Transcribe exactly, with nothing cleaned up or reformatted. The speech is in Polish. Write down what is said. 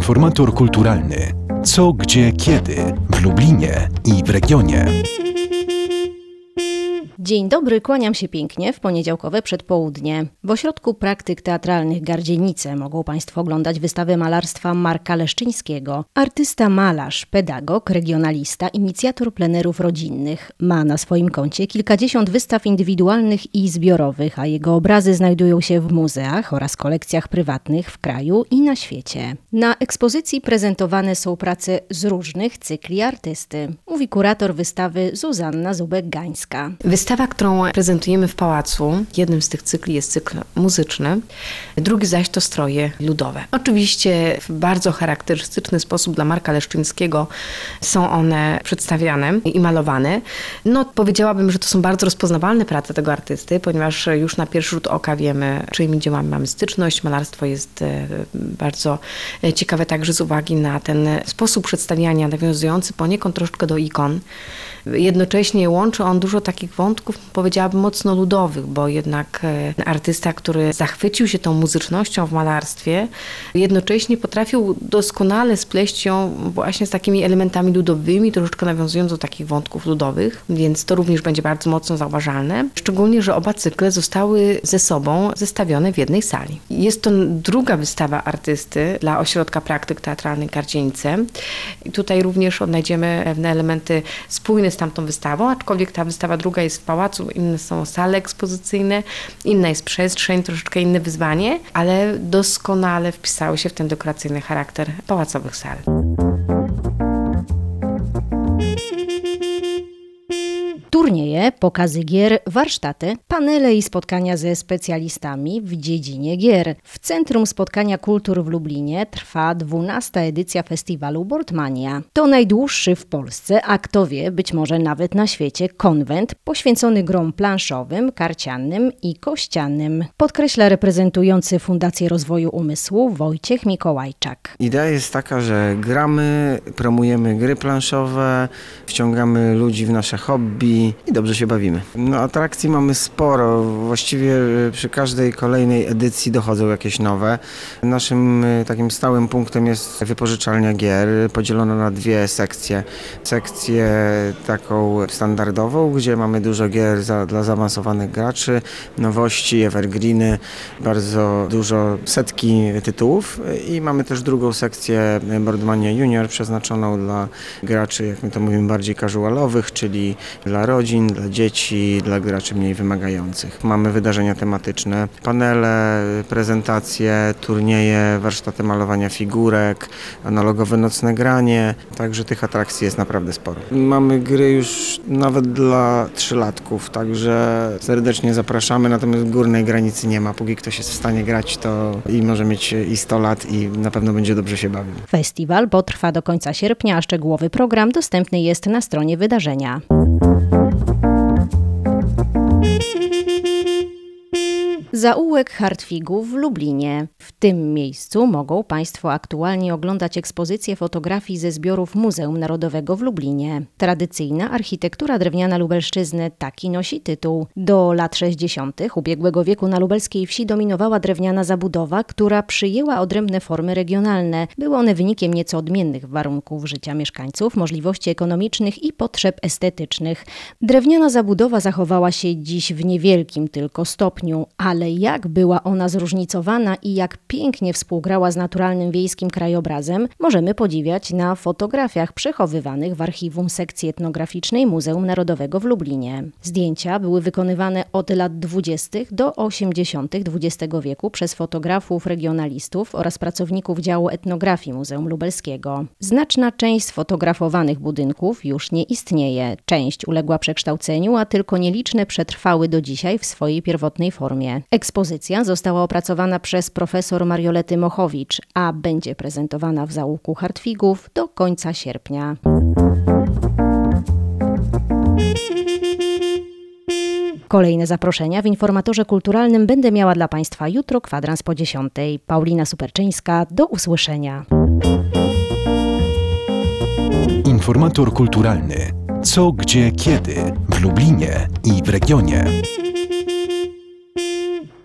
Informator kulturalny. Co, gdzie, kiedy w Lublinie i w regionie. Dzień dobry, kłaniam się pięknie w poniedziałkowe przedpołudnie. W Ośrodku Praktyk Teatralnych Gardzienice mogą Państwo oglądać wystawę malarstwa Marka Leszczyńskiego. Artysta, malarz, pedagog, regionalista, inicjator plenerów rodzinnych. Ma na swoim koncie kilkadziesiąt wystaw indywidualnych i zbiorowych, a jego obrazy znajdują się w muzeach oraz kolekcjach prywatnych w kraju i na świecie. Na ekspozycji prezentowane są prace z różnych cykli artysty, mówi kurator wystawy Zuzanna Zubek-Gańska. Wystawa, którą prezentujemy w Pałacu, jednym z tych cykli jest cykl muzyczny, drugi zaś to stroje ludowe. Oczywiście w bardzo charakterystyczny sposób dla Marka Leszczyńskiego są one przedstawiane i malowane. No, powiedziałabym, że to są bardzo rozpoznawalne prace tego artysty, ponieważ już na pierwszy rzut oka wiemy, czyimi dziełami mamy styczność. Malarstwo jest bardzo ciekawe także z uwagi na ten sposób przedstawiania, nawiązujący poniekąd troszkę do ikon. Jednocześnie łączy on dużo takich wątków, powiedziałabym, mocno ludowych, bo jednak artysta, który zachwycił się tą muzycznością w malarstwie, jednocześnie potrafił doskonale spleść ją właśnie z takimi elementami ludowymi, troszeczkę nawiązując do takich wątków ludowych, więc to również będzie bardzo mocno zauważalne. Szczególnie, że oba cykle zostały ze sobą zestawione w jednej sali. Jest to druga wystawa artysty dla Ośrodka Praktyk Teatralnych Gardzienice. I tutaj również odnajdziemy pewne elementy spójne z tamtą wystawą, aczkolwiek ta wystawa druga jest w Pałacu, inne są sale ekspozycyjne, inna jest przestrzeń, troszeczkę inne wyzwanie, ale doskonale wpisały się w ten dekoracyjny charakter pałacowych sal. Turnieje, pokazy gier, warsztaty, panele i spotkania ze specjalistami w dziedzinie gier. W Centrum Spotkania Kultur w Lublinie trwa dwunasta edycja festiwalu Boardmania. To najdłuższy w Polsce, a kto wie, być może nawet na świecie, konwent poświęcony grom planszowym, karcianym i kościanym. Podkreśla reprezentujący Fundację Rozwoju Umysłu Wojciech Mikołajczak. Idea jest taka, że gramy, promujemy gry planszowe, wciągamy ludzi w nasze hobby i dobrze się bawimy. No, atrakcji mamy sporo. Właściwie przy każdej kolejnej edycji dochodzą jakieś nowe. Naszym takim stałym punktem jest wypożyczalnia gier, podzielona na dwie sekcje. Sekcję taką standardową, gdzie mamy dużo gier za, dla zaawansowanych graczy, nowości, evergreeny, bardzo dużo, setki tytułów. I mamy też drugą sekcję Boardmania Junior, przeznaczoną dla graczy, jak my to mówimy, bardziej casualowych, czyli dla rodzin, dla dzieci, dla graczy mniej wymagających. Mamy wydarzenia tematyczne, panele, prezentacje, turnieje, warsztaty malowania figurek, analogowe nocne granie, także tych atrakcji jest naprawdę sporo. Mamy gry już nawet dla trzylatków, także serdecznie zapraszamy, natomiast górnej granicy nie ma. Póki ktoś jest w stanie grać, to i może mieć i sto lat i na pewno będzie dobrze się bawił. Festiwal potrwa do końca sierpnia, a szczegółowy program dostępny jest na stronie wydarzenia. Zaułek Hartwigów w Lublinie. W tym miejscu mogą Państwo aktualnie oglądać ekspozycję fotografii ze zbiorów Muzeum Narodowego w Lublinie. Tradycyjna architektura drewniana Lubelszczyzny, taki nosi tytuł. Do lat sześćdziesiątych ubiegłego wieku na lubelskiej wsi dominowała drewniana zabudowa, która przyjęła odrębne formy regionalne. Były one wynikiem nieco odmiennych warunków życia mieszkańców, możliwości ekonomicznych i potrzeb estetycznych. Drewniana zabudowa zachowała się dziś w niewielkim tylko stopniu, ale jak była ona zróżnicowana i jak pięknie współgrała z naturalnym wiejskim krajobrazem, możemy podziwiać na fotografiach przechowywanych w archiwum sekcji etnograficznej Muzeum Narodowego w Lublinie. Zdjęcia były wykonywane od lat dwudziestych do osiemdziesiątych dwudziestego wieku przez fotografów, regionalistów oraz pracowników działu etnografii Muzeum Lubelskiego. Znaczna część sfotografowanych budynków już nie istnieje. Część uległa przekształceniu, a tylko nieliczne przetrwały do dzisiaj w swojej pierwotnej formie. Ekspozycja została opracowana przez profesor Mariolety Mochowicz, a będzie prezentowana w Zaułku Hartwigów do końca sierpnia. Kolejne zaproszenia w informatorze kulturalnym będę miała dla Państwa jutro, kwadrans po dziesiątej. Paulina Superczyńska, do usłyszenia. Informator kulturalny. Co, gdzie, kiedy w Lublinie i w regionie.